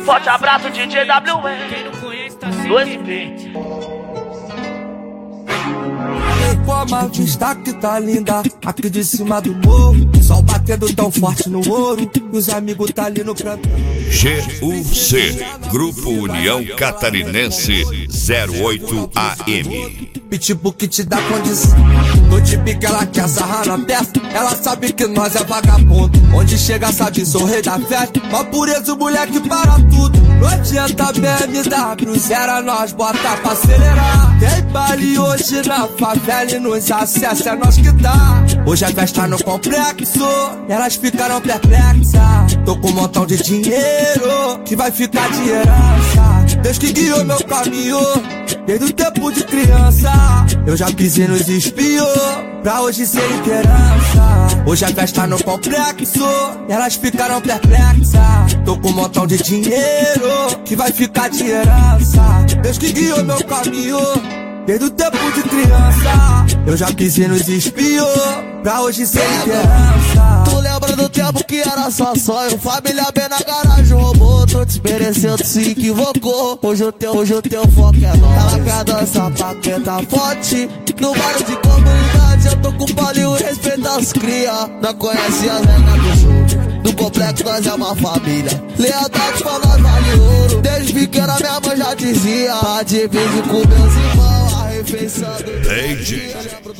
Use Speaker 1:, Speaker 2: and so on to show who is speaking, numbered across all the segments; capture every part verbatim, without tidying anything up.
Speaker 1: Forte abraço, D J W M. Do S P.
Speaker 2: Como a vista que tá linda aqui de cima do morro, sol batendo tão forte no ouro, e os amigos tá ali no canto.
Speaker 3: G U C, Grupo União Catarinense zero oito A M.
Speaker 2: Pitbull que te dá condição. No tipo que ela quer sarrar na testa, ela sabe que nós é vagabundo. Onde chega sabe sou rei da festa, mas pureza o moleque para tudo. Não adianta B M W, zera nós bota pra acelerar. Tem baile hoje na favela e nos acessa, é nós que tá. Hoje a festa no complexo, elas ficaram perplexas. Tô com um montão de dinheiro, que vai ficar de herança. Deus que guiou meu caminho, desde o tempo de criança. Eu já pisei nos espios, pra hoje ser esperança. Hoje a festa no complexo, elas ficaram perplexas. Tô com um montão de dinheiro, que vai ficar de herança. Deus que guiou meu caminho, desde o tempo de criança. Eu já pisei nos espios, pra hoje ser esperança.
Speaker 4: Tu lembra do tempo que era só sonho? Família bem na garagem, roubou. Tô te merecendo, se equivocou. Hoje o teu, hoje o teu foco é nós. Ela quer dançar pra quem tá forte. No bairro de comunidade, eu tô com o palio, respeita as cria. Não conhece as regras do jogo. No complexo nós é uma família, lealdade pra nós vale ouro. Desde pequena minha mãe já dizia, tá divide com meus irmãos, a refeição do
Speaker 3: D J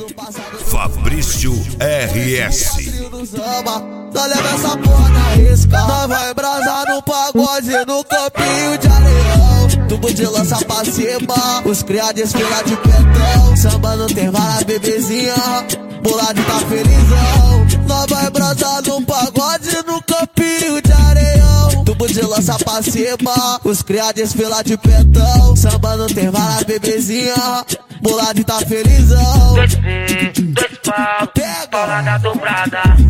Speaker 3: Fabrício R S.
Speaker 4: Nós leva essa porra na risca. Nós vai embrasar no pagode, no campinho de areião. Tubo de lança pra cima, os criados desfilar de petão. Samba não tem vara, bebezinha, bolado tá felizão. Nós vai embrasar no pagode, no campinho de areião. Tubo de lança pra cima, os criados desfilar de petão. Samba não tem vara, bebezinha, bolado tá felizão.
Speaker 1: Dois P, dois pau, paulada dobrada.